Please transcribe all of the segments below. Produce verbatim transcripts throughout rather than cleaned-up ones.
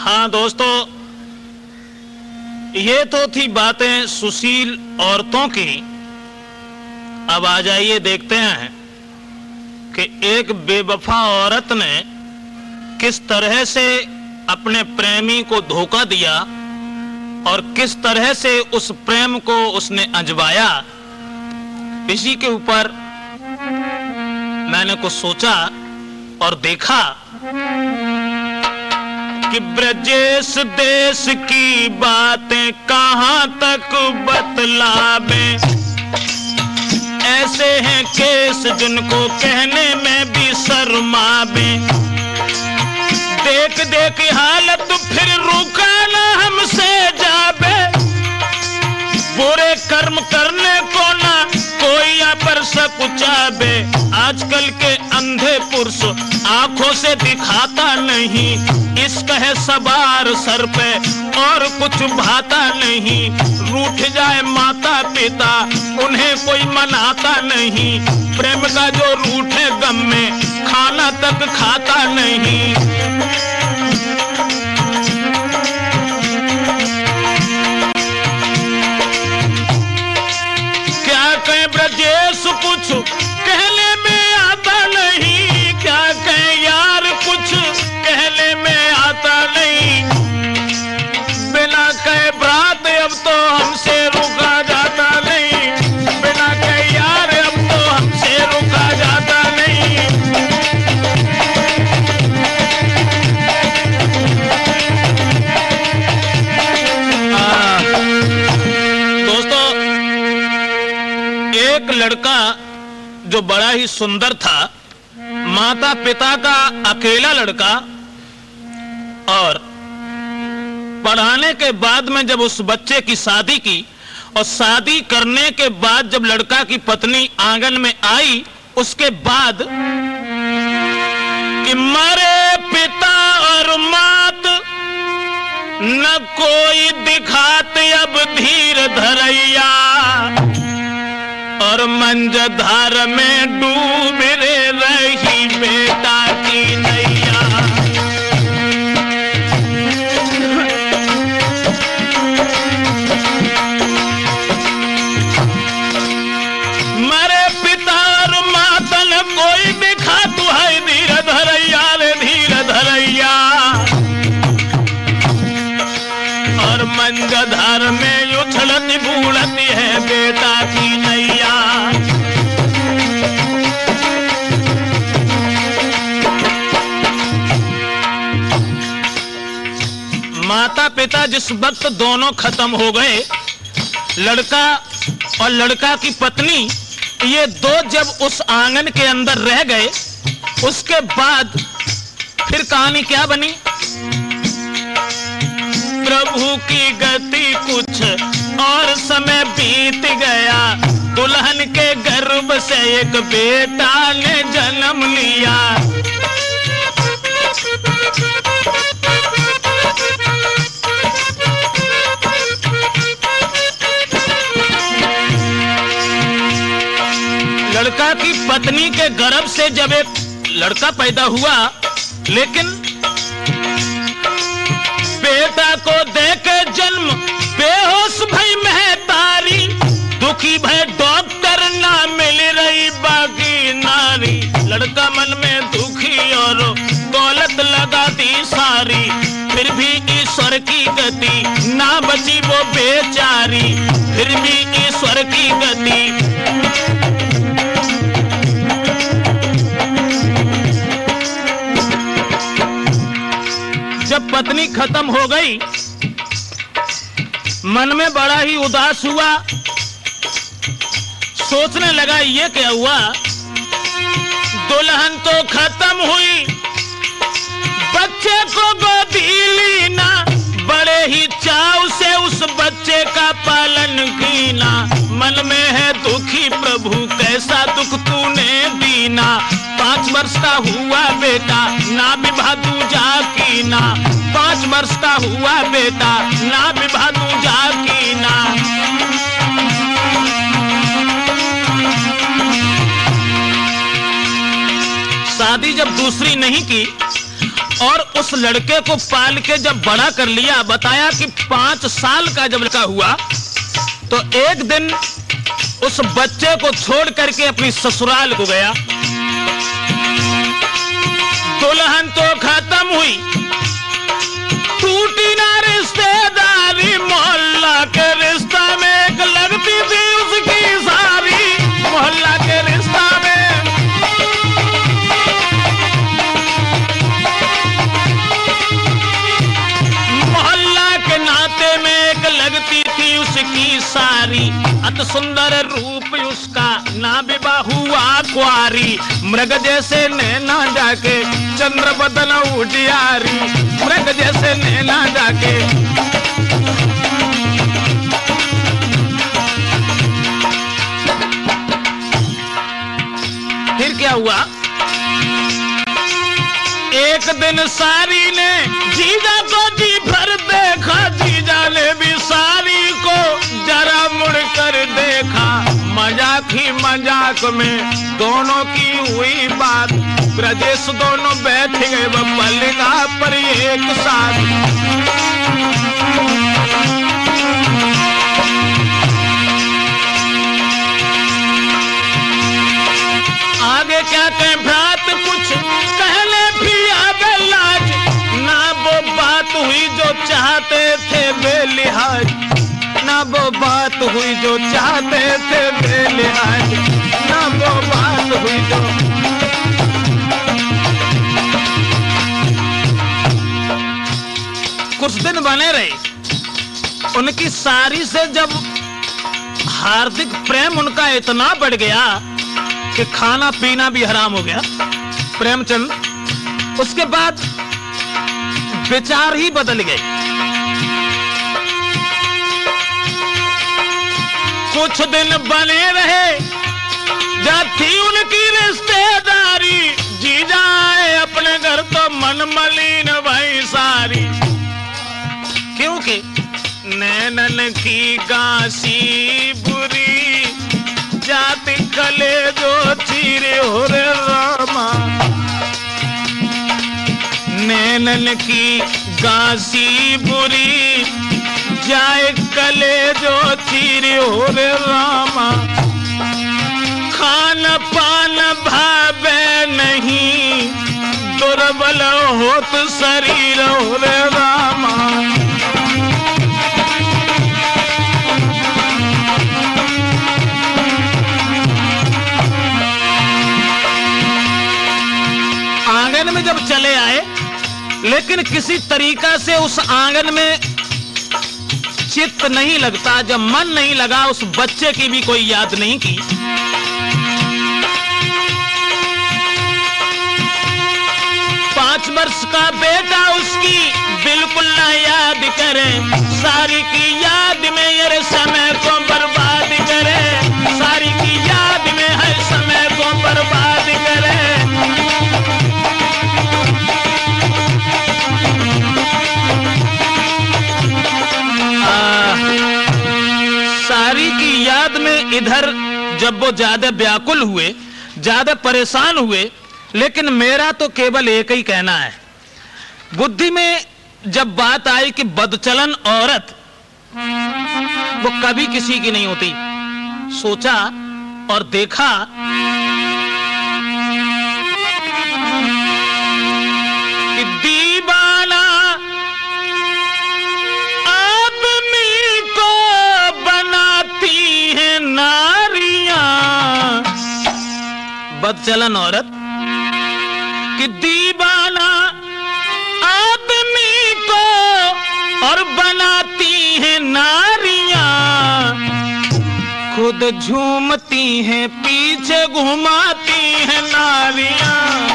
हाँ दोस्तों, ये तो थी बातें सुशील औरतों की। अब आ जाइए देखते हैं कि एक बेवफा औरत ने किस तरह से अपने प्रेमी को धोखा दिया और किस तरह से उस प्रेम को उसने अजमाया। इसी के ऊपर मैंने कुछ सोचा और देखा कि ब्रजेश देश की बातें कहां तक बतलावे। ऐसे हैं केस जिनको कहने में भी शर्मावे। देख देख हालत फिर रुका ना हमसे जावे। बुरे कर्म करने को ना कोई पर सकुचावे। आजकल के अंधे पुरुष आंखों से दिखाता नहीं। इश्क है सवार सर पे और कुछ भाता नहीं। रूठ जाए माता पिता उन्हें कोई मनाता नहीं। प्रेम का जो रूठे गम में खाना तक खाता नहीं। क्या कहे ब्रजेश कुछ कहने में आता नहीं। क्या कहे यार कुछ कहने में आता नहीं। बिना कहे बात अब तो हमसे रुका जाता नहीं। बिना कहे यार अब तो हमसे रुका जाता नहीं। आ, दोस्तों, एक लड़का जो बड़ा ही सुंदर था, माता पिता का अकेला लड़का, और पढ़ाने के बाद में जब उस बच्चे की शादी की और शादी करने के बाद जब लड़का की पत्नी आंगन में आई, उसके बाद कि मरे पिता और मात न कोई दिखाते अब धीर धरैया। और मंजधार में डूब रही बेटा की नैया। मरे पिता और माता न कोई दिखा तू है धीर धरैया रे धीर धरैया। और मंजधार में उछलती बूढ़ती है बेटा की नैया। माता पिता जिस वक्त दोनों खत्म हो गए, लड़का और लड़का की पत्नी ये दो जब उस आंगन के अंदर रह गए, उसके बाद फिर कहानी क्या बनी। प्रभु की गति कुछ और समय बीत गया। दुल्हन के गर्भ से एक बेटा ने जन्म लिया। लड़का की पत्नी के गर्भ से जब एक लड़का पैदा हुआ, लेकिन बेटा को देके जन्म बेहोश भई महतारी। दुखी भय डॉक्टर ना मिल रही बाकी नारी। लड़का मन में दुखी और दौलत लगा दी सारी। फिर भी ईश्वर की गति ना बची वो बेचारी। फिर भी ईश्वर की गति। जब पत्नी खत्म हो गई, मन में बड़ा ही उदास हुआ। सोचने लगा ये क्या हुआ। दुल्हन तो खत्म हुई, बच्चे को गोदी ली ना। बड़े ही चाव से उस बच्चे का पालन कीना। मन में है दुखी प्रभु कैसा दुख तूने दीना। पांच वर्ष का हुआ बेटा ना विवाह दूजा कीना। पांच वर्ष का हुआ बेटा ना विवाह दूजा कीना। शादी जब दूसरी नहीं की और उस लड़के को पाल के जब बड़ा कर लिया, बताया कि पांच साल का जब लड़का हुआ तो एक दिन उस बच्चे को छोड़ करके अपनी ससुराल को गया। दुल्हन तो खत्म हुई, टूटी ना रिश्तेदारी, मोहल्ला के रिश्ता में एक लगती थी उसकी सारी, मोहल्ला के रिश्ता में मोहल्ला के नाते में एक लगती थी उसकी सारी। अत सुंदर रूप उसका ना विवाह हुआ कुआरी, मृग जैसे नैना जाके चंद्र बदन उजियारी, मृग जैसे नैना जाके। फिर क्या हुआ? एक दिन सारी ने जीजा को जी भर देखा, जीजा ने भी सारी को जरा मुड़कर देखा। मजाक ही मजाक में दोनों की हुई बात, ब्रजेश दोनों बैठ गए वो पलंगा पर एक साथ। आगे क्या कहें भ्रात, कुछ कहले भी आगे लाज, ना वो बात हुई जो चाहते थे बेलिहाज, ना वो बात हुई जो चाहते थे बेलिहाज, ना वो बात हुई जो। कुछ दिन बने रहे, उनकी सारी से जब हार्दिक प्रेम उनका इतना बढ़ गया कि खाना पीना भी हराम हो गया प्रेमचंद। उसके बाद विचार ही बदल गए। कुछ दिन बने रहे, जब थी उनकी रिश्तेदारी, जीजा आए अपने घर तो मन मलिन भाई सारी, क्योंकि नैनन की गासी बुरी, जाति कले जो चीरे हो रे रामा, नैनन की गासी बुरी, जाए कले जो चीरे हो रे रामा, खान पान भावे नहीं, दुर्बल होत शरीर हो रे रामा। आंगन में जब चले आए, लेकिन किसी तरीका से उस आंगन में चित्त नहीं लगता, जब मन नहीं लगा, उस बच्चे की भी कोई याद नहीं की। पांच वर्ष का बेटा उसकी बिल्कुल ना याद करे, सारी की याद में ये समय को बर्बाद करे, सारी की याद में हर समय को बर्बाद करे। सारी की याद में इधर जब वो ज्यादा व्याकुल हुए, ज्यादा परेशान हुए, लेकिन मेरा तो केवल एक ही कहना है। बुद्धि में जब बात आई कि बदचलन औरत वो कभी किसी की नहीं होती, सोचा और देखा कि दीवाना आदमी को बनाती है नारियां, बदचलन औरत कि दीवाना आदमी को और बनाती है नारियां, खुद झूमती हैं पीछे घुमाती हैं नारियां,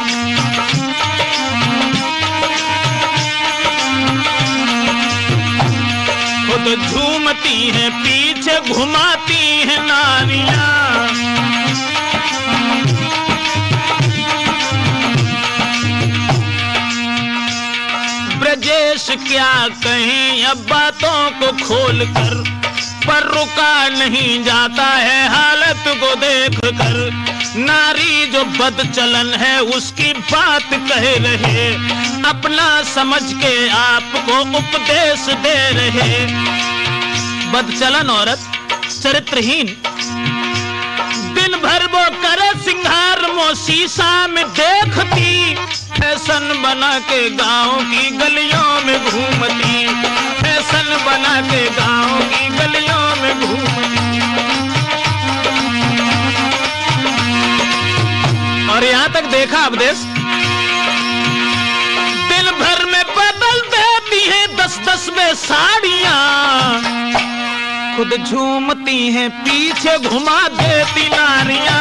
खुद झूमती हैं पीछे घुमाती हैं नारियां। ब्रजेश क्या कहें अब बातों को खोलकर, पर रुका नहीं जाता है हालत को देखकर, नारी जो बदचलन है उसकी बात कह रहे, अपना समझ के आपको उपदेश दे रहे। बदचलन औरत, चरित्रहीन, दिन भर वो करे सिंगार, वो शीशा में देखती, फैशन बना के गांव की गलियों में घूमती, फैशन बना के गांव की गलियों में घूमती। और यहां तक देखा उपदेश, दिन भर में बदल देती है दस दस में साड़ियां, खुद झूमती हैं पीछे घुमा देती नारियां।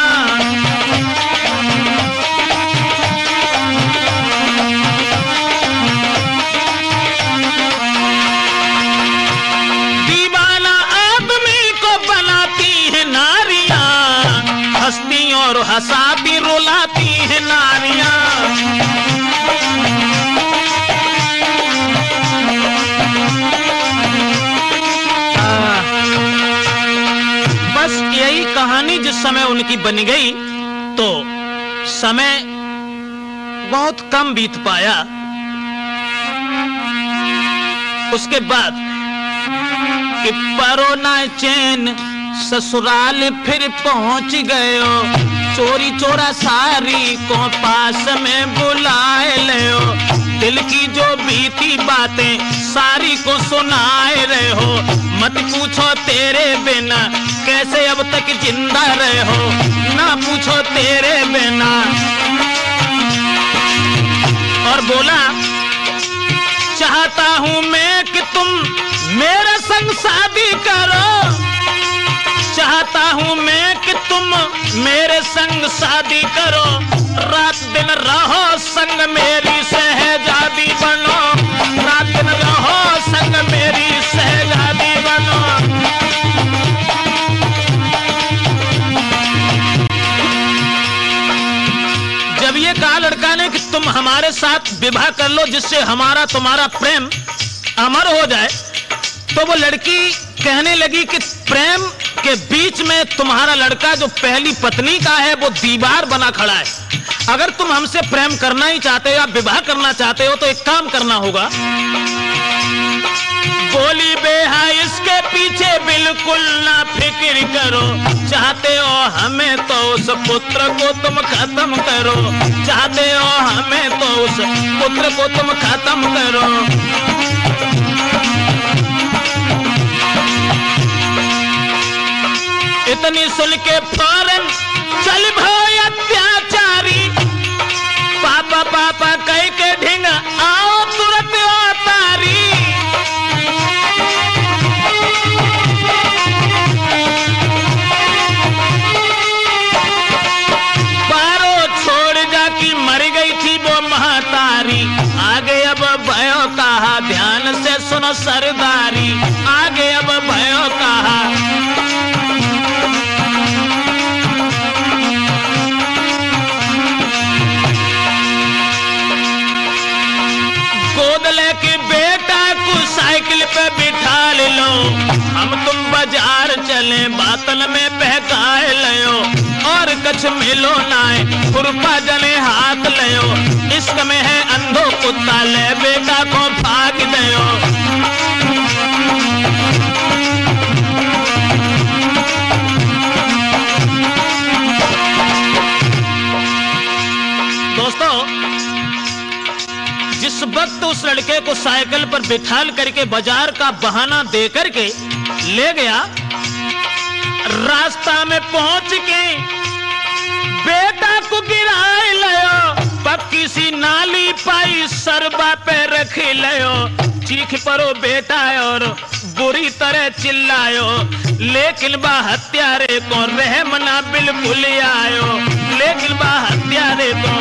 दीवाना आदमी को बनाती है नारियां, हंसती और हंसाती रुलाती है नारियां। बस यही कहानी जिस समय उनकी बन गई तो समय बहुत कम बीत पाया। उसके बाद कि परो ना चैन ससुराल फिर पहुंच गयो, चोरी चोरा सारी को पास में बुलाए लियो, दिल की जो बीती बातें सारी को सुनाए रहे हो, मत पूछो तेरे बिना कैसे अब तक जिंदा रहे हो, ना पूछो तेरे बिना। और बोला, चाहता हूं मैं कि तुम मेरे संग शादी करो, चाहता हूं मैं कि तुम मेरे संग शादी करो, रात दिन रहो संग मेरी सहजादी बनो, रात दिन रहो संग मेरी सहजादी बनो। जब ये कहा लड़का ने कि तुम हमारे साथ विवाह कर लो जिससे हमारा तुम्हारा प्रेम अमर हो जाए, तो वो लड़की कहने लगी कि प्रेम के बीच में तुम्हारा लड़का जो पहली पत्नी का है वो दीवार बना खड़ा है। अगर तुम हमसे प्रेम करना ही चाहते हो या विवाह करना चाहते हो तो एक काम करना होगा। बोली, बेहा इसके पीछे बिल्कुल ना फिक्र करो, चाहते हो हमें तो उस पुत्र को तुम खत्म करो, चाहते हो हमें तो उस पुत्र को तुम खत्म करो। इतनी सुन के फौरन चल भाई अत्याचारी, पापा पापा कह के ढिंग आओ तुरंत अवतारी। पारो छोड़ जा कि मर गई थी वो महतारी, आगे अब भयो कहा ध्यान से सुनो सरदारी, आगे अब भयो कहा। लेके बेटा को साइकिल पे बिठा लो, हम तुम बाजार चले बातल में बहकाए लियो, और कछ मिलो नाए खुरपा जने हाथ लियो, इश्क में है अंधो कुत्ता ले बेटा को भाग दयो। दोस्तों, जिस वक्त उस लड़के को साइकिल पर बिठाल करके बाजार का बहाना दे करके ले गया, रास्ता में पहुंच के बेटा को गिराए लियो, पक्की सी नाली पाई सरबा पे रख लियो, चीख परो बेटा और बुरी तरह चिल्लायो, लेकिन बा हत्यारे को रहम ना बिल्कुल आयो, लेकिन बा हत्यारे को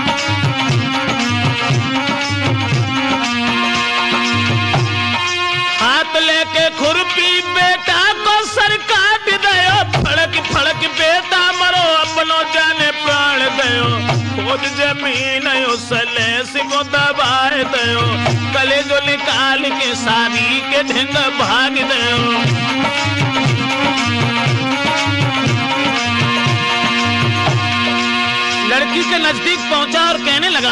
हाथ लेके खुरपी बेटा को सरकार दयो, फड़क फड़क बेटा मरो अपनो जाने प्राण दयो, खोज जमीन सलेस को दबाए दयो, कले जो निकाल के सारी के ढंग भाग दयो। लड़की के नजदीक पहुंचा और कहने लगा,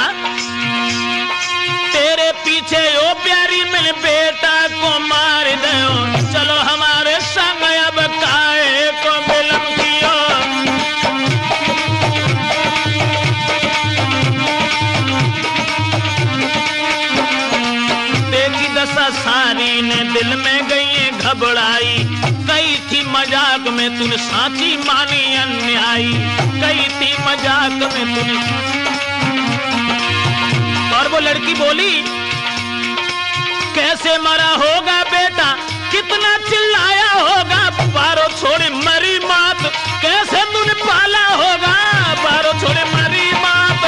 तेरे पीछे ओ प्यारी मिल बेटा को मार दो, चलो हमारे संग अब काहे को बिलम कियो। देखी दशा सारी ने दिल में गई घबराई, कई थी मजाक में तूने साची मानी अन्यायी, कई थी मजाक में तूने। और वो लड़की बोली, कैसे मरा होगा बेटा, कितना चिल्लाया होगा, बारो छोड़े मरी मात, कैसे तूने पाला होगा, बारो छोड़े मरी मात।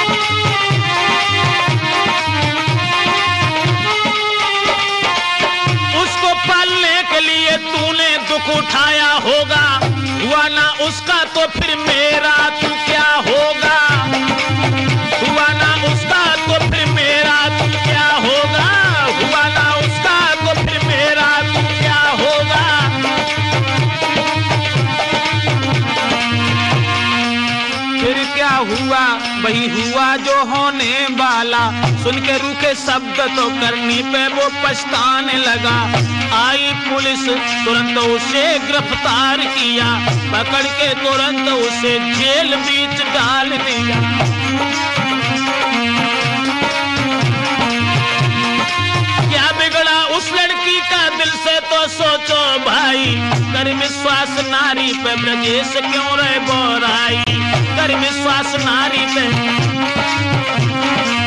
उसको पालने के लिए तूने दुख उठाया होगा, हुआ ना उसका तो फिर मेरा तू क्या होगा, हुआ ना उसका तो फिर मेरा तू क्या होगा, हुआ ना उसका तो फिर मेरा तू क्या होगा। फिर क्या हुआ, वही हुआ जो होने वाला, सुन के रूखे शब्द तो करनी पे वो पछताने लगा। आई पुलिस तुरंत उसे गिरफ्तार किया, पकड़ के तुरंत उसे जेल बीच डाल दिया। क्या बिगड़ा उस लड़की का दिल से तो सोचो भाई, कर विश्वास नारी पे ब्रजेश क्यों रहे बोराई, कर विश्वास नारी पे।